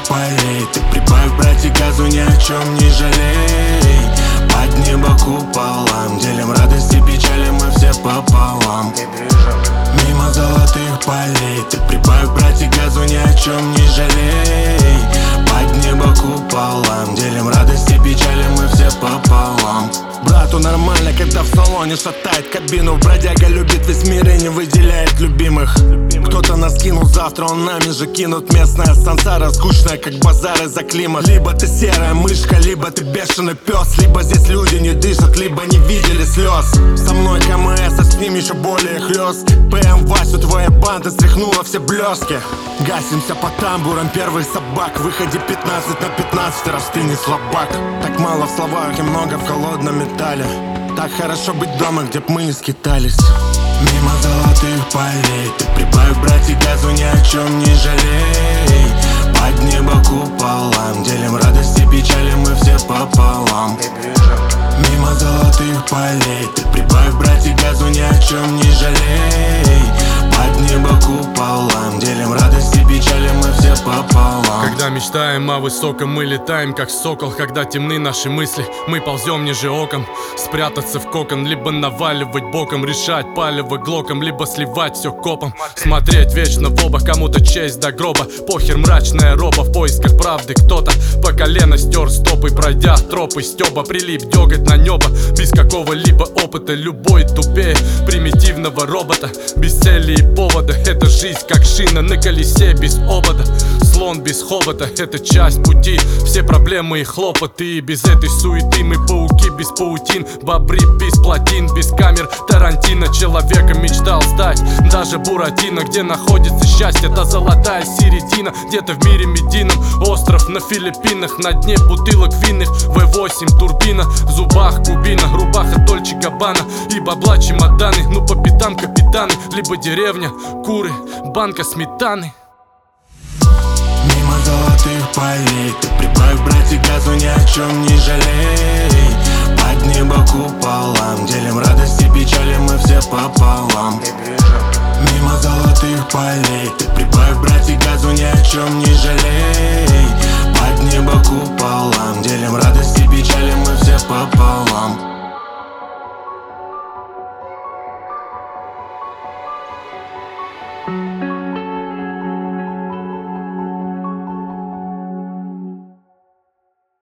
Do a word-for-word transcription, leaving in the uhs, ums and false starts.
полей. Ты прибавь, братья, газу, ни о чем не жалей. Под небо куполом делим радости, печали мы все пополам. Мимо золотых полей. Ты прибавь, братья, газу, ни о чем не жалей. Под небо куполом делим радости, печали мы все пополам. Брату нормально, когда в салоне шатает кабину. Бродяга любит весь мир и не выделяет любимых. Кто-то нас кинул, завтра он нами же кинут. Местная сансара, скучная, как базар из-за климат. Либо ты серая мышка, либо ты бешеный пес. Либо здесь люди не дышат, либо не видели слез. Со мной КМС, а с ним еще более хлёст. ПМ Васю, твоя банда стряхнула все блески. Гасимся по тамбурам, первый собак. Выходи пятнадцать на пятнадцать, раз ты не слабак. Так мало в словах и много в холодном металле. Так хорошо быть дома, где б мы не скитались. Мимо золотых полей. Ты прибавь, братья, газу, ни о чем не жалей. Под небо куполом делим радости, печали мы все пополам. Мимо золотых полей. Ты прибавь, братья, газу, ни о чем не жалей. Под небо куполом делим радости, печали мы все пополам. Когда мечтаем о высоком, мы летаем как сокол. Когда темны наши мысли, мы ползем ниже окон. Спрятаться в кокон, либо наваливать боком. Решать палево глоком, либо сливать все копом. Смотреть вечно в оба, кому-то честь до гроба. Похер, мрачная роба, в поисках правды кто-то по колено стер стопы, пройдя тропы стеба. Прилип деготь на небо, без какого-либо опыта. Любой тупее примитивного робота, без цели и повода. Это жизнь как шина на колесе без обода. Слон без хобота, это часть пути. Все проблемы и хлопоты, и без этой суеты мы пауки без паутин. Бобры без плотин, без камер Тарантино. Человеком мечтал стать даже Буратино. Где находится счастье, та золотая середина. Где-то в мире медийном, остров на Филиппинах. На дне бутылок винных, вэ восемь турбина. В зубах кубина, рубаха Дольче Габбана. И бабла чемоданы, ну по пятам капитаны. Либо деревня, куры, банка сметаны. Мимо золотых полей. Ты прибавь, братья, газу, ни о чем не жалей. Под небо куполом делим радости, печали мы все пополам. Мимо золотых полей. Ты прибавь, братья, газу, ни о чем не жалей. Под небо куполом